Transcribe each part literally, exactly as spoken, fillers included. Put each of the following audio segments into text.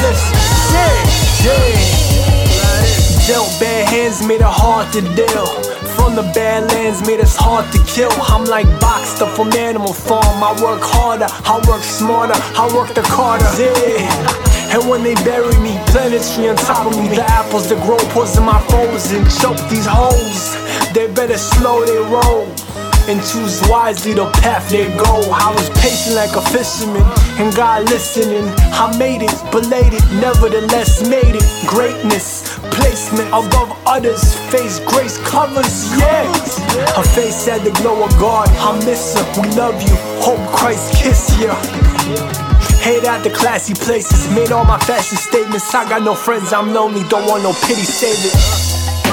listen, yeah, yeah. Dealt bad hands, made it hard to deal. From the Badlands, made us hard to kill. I'm like Boxster from Animal Farm. I work harder, I work smarter, I work the Carter. Yeah. And when they bury me, planetary on top of me, the apples that grow poison my foes and choke these hoes. They better slow their roll and choose wisely the path they go. I was patient like a fisherman, and God listening. I made it, belated, nevertheless made it. Greatness, placement above others. Face grace covers, yeah. Her face had the glow of God. I miss her, we love you, hope Christ kiss ya. Hate out the classy places, made all my fashion statements. I got no friends, I'm lonely, don't want no pity, save it.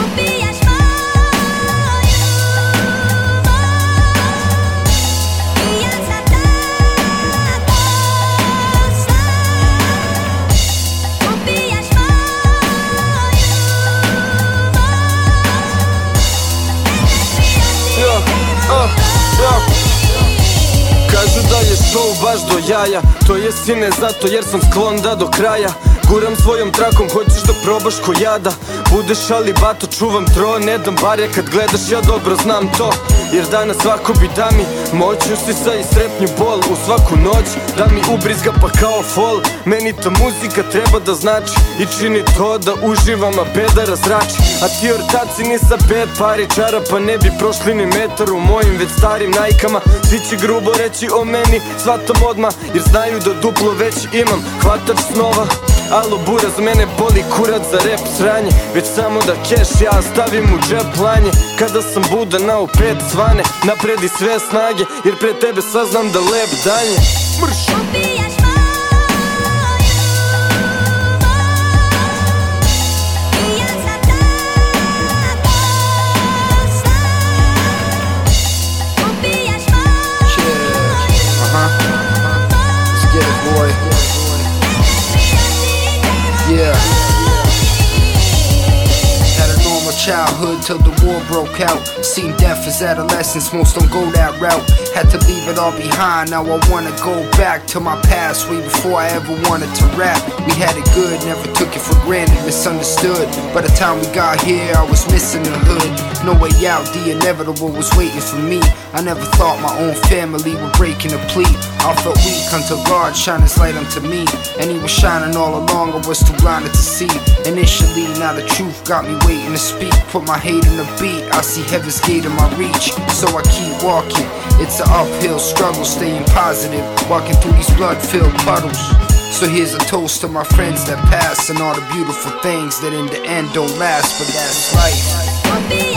Kažu da je show baš do jaja, to je sine zato jer sam sklon da do kraja guram svojom trakom, hoćeš da probaš ko jada. Budeš ali bato, čuvam tro, ne dam barje kad gledaš, ja dobro znam to. Jer danas svako bi da mi moću sisa i sretnju bol u svaku noć, da mi ubrizga pa kao fol. Meni ta muzika treba da znači i čini to da uživam, a beda razrači. A ti ortaci ni sa pet pari čarapa ne bi prošli ni metar u mojim već starim najkama. Svi će grubo reći o meni, shvatam odmah, jer znaju da duplo već imam hvatač snova. Alo bura, za mene boli kurac za rep sranje, već samo da keš ja stavim u džep lanje. Kada sam budan na opet svane, napredi sve snage, jer pre tebe saznam da lep danje. Mrš! Yeah. Had a normal childhood till the war broke out. Seen death as adolescence, most don't go that route. Had to leave it all behind, now I wanna go back to my past, way before I ever wanted to rap. We had it good, never took it for granted, misunderstood. By the time we got here, I was missing the hood. No way out, the inevitable was waiting for me. I never thought my own family would break in a plea. I felt weak until God shined his light unto me, and he was shining all along, I was too blinded to see. Initially, now the truth got me waiting to speak. Put my hate in the beat, I see heaven's gate in my reach. So I keep walking, it's an uphill struggle, staying positive, walking through these blood-filled puddles. So here's a toast to my friends that pass, and all the beautiful things that in the end don't last, but that's life.